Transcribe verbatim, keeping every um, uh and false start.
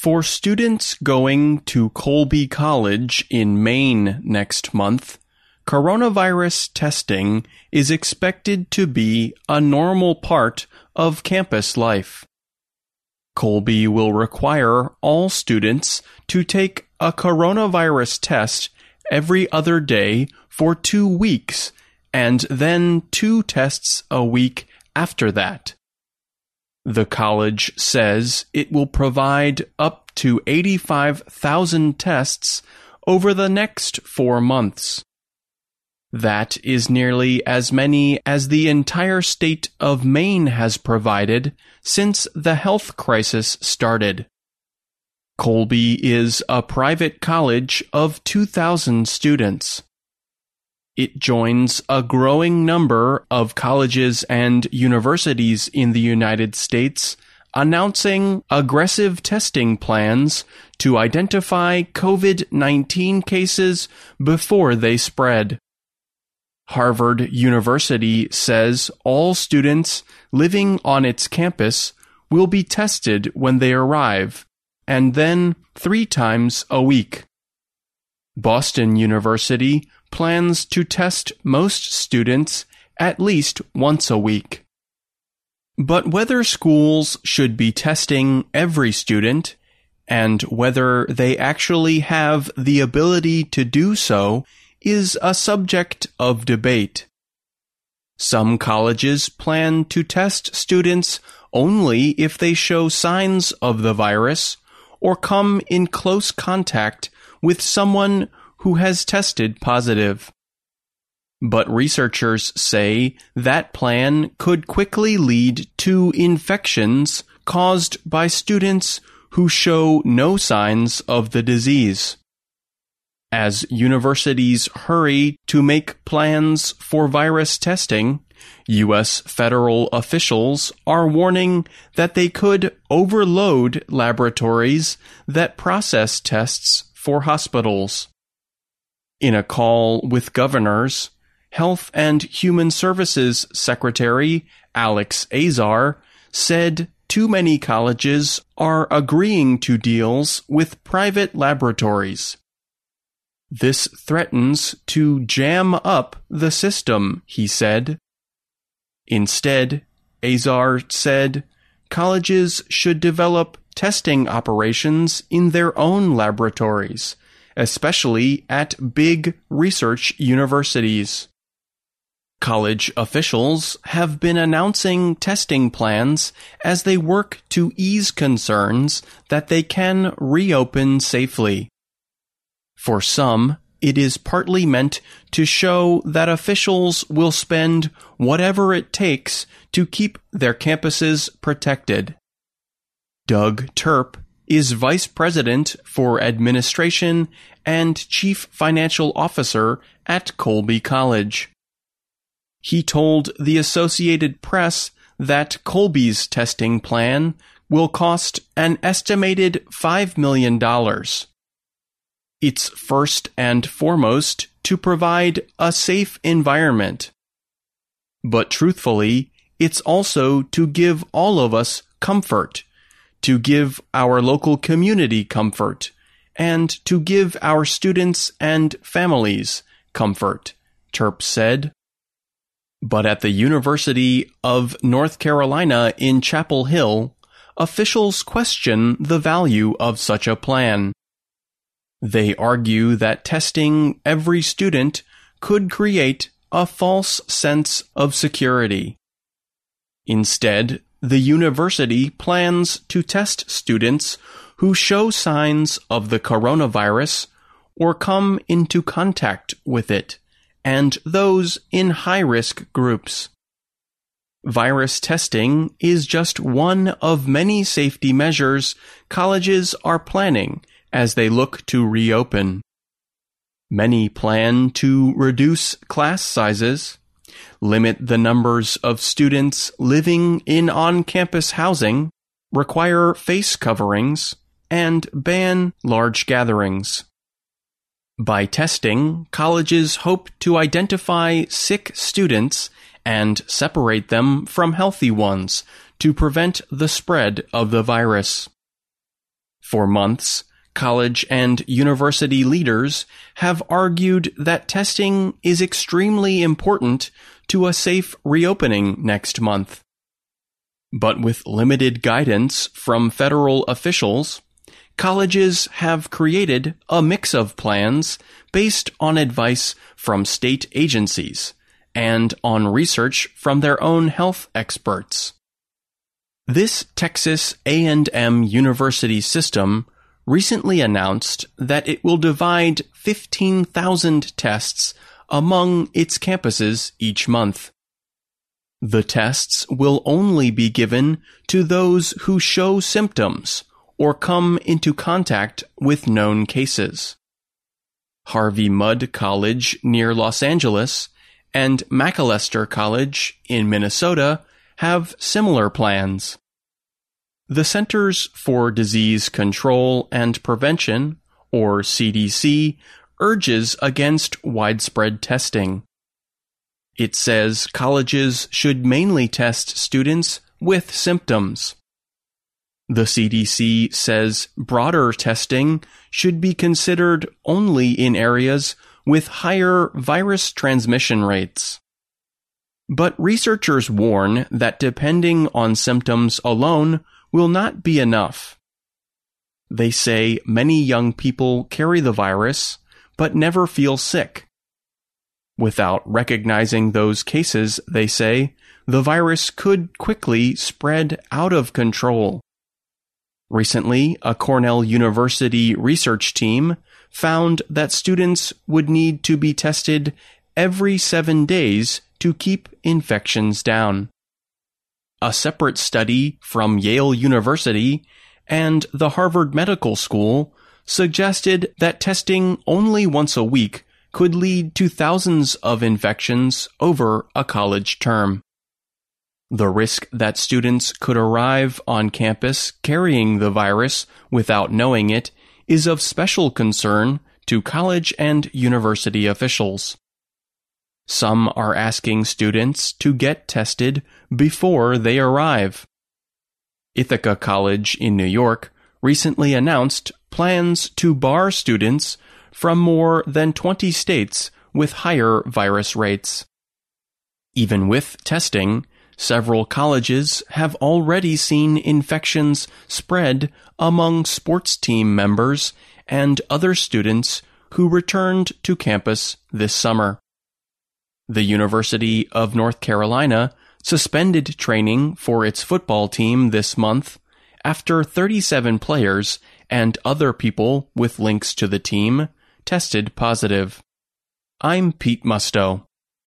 For students going to Colby College in Maine next month, coronavirus testing is expected to be a normal part of campus life. Colby will require all students to take a coronavirus test every other day for two weeks, and then two tests a week after that. The college says it will provide up to eighty-five thousand tests over the next four months. That is nearly as many as the entire state of Maine has provided since the health crisis started. Colby is a private college of two thousand students. It joins a growing number of colleges and universities in the United States announcing aggressive testing plans to identify COVID nineteen cases before they spread. Harvard University says all students living on its campus will be tested when they arrive, and then three times a week. Boston University plans to test most students at least once a week. But whether schools should be testing every student, and whether they actually have the ability to do so, is a subject of debate. Some colleges plan to test students only if they show signs of the virus or come in close contact with someone who has tested positive. But researchers say that plan could quickly lead to infections caused by students who show no signs of the disease. As universities hurry to make plans for virus testing, U S federal officials are warning that they could overload laboratories that process tests for hospitals. In a call with governors, Health and Human Services Secretary Alex Azar said too many colleges are agreeing to deals with private laboratories. This threatens to jam up the system, he said. Instead, Azar said, colleges should develop testing operations in their own laboratories, especially at big research universities. College officials have been announcing testing plans as they work to ease concerns that they can reopen safely. For some, it is partly meant to show that officials will spend whatever it takes to keep their campuses protected. Doug Terp is Vice President for Administration and Chief Financial Officer at Colby College. He told the Associated Press that Colby's testing plan will cost an estimated five million dollars. It's first and foremost to provide a safe environment. But truthfully, it's also to give all of us comfort, to give our local community comfort, and to give our students and families comfort, Terp said. But at the University of North Carolina in Chapel Hill, officials question the value of such a plan. They argue that testing every student could create a false sense of security. Instead, the university plans to test students who show signs of the coronavirus or come into contact with it, and those in high-risk groups. Virus testing is just one of many safety measures colleges are planning as they look to reopen. Many plan to reduce class sizes, limit the numbers of students living in on-campus housing, require face coverings, and ban large gatherings. By testing, colleges hope to identify sick students and separate them from healthy ones to prevent the spread of the virus. For months, college and university leaders have argued that testing is extremely important to a safe reopening next month. But with limited guidance from federal officials, colleges have created a mix of plans based on advice from state agencies and on research from their own health experts. This Texas A and M University system recently announced that it will divide fifteen thousand tests among its campuses each month. The tests will only be given to those who show symptoms or come into contact with known cases. Harvey Mudd College near Los Angeles and Macalester College in Minnesota have similar plans. The Centers for Disease Control and Prevention, or C D C, urges against widespread testing. It says colleges should mainly test students with symptoms. The C D C says broader testing should be considered only in areas with higher virus transmission rates. But researchers warn that depending on symptoms alone will not be enough. They say many young people carry the virus but never feel sick. Without recognizing those cases, they say, the virus could quickly spread out of control. Recently, a Cornell University research team found that students would need to be tested every seven days to keep infections down. A separate study from Yale University and the Harvard Medical School suggested that testing only once a week could lead to thousands of infections over a college term. The risk that students could arrive on campus carrying the virus without knowing it is of special concern to college and university officials. Some are asking students to get tested before they arrive. Ithaca College in New York recently announced plans to bar students from more than twenty states with higher virus rates. Even with testing, several colleges have already seen infections spread among sports team members and other students who returned to campus this summer. The University of North Carolina suspended training for its football team this month after thirty-seven players and other people with links to the team tested positive. I'm Pete Musto.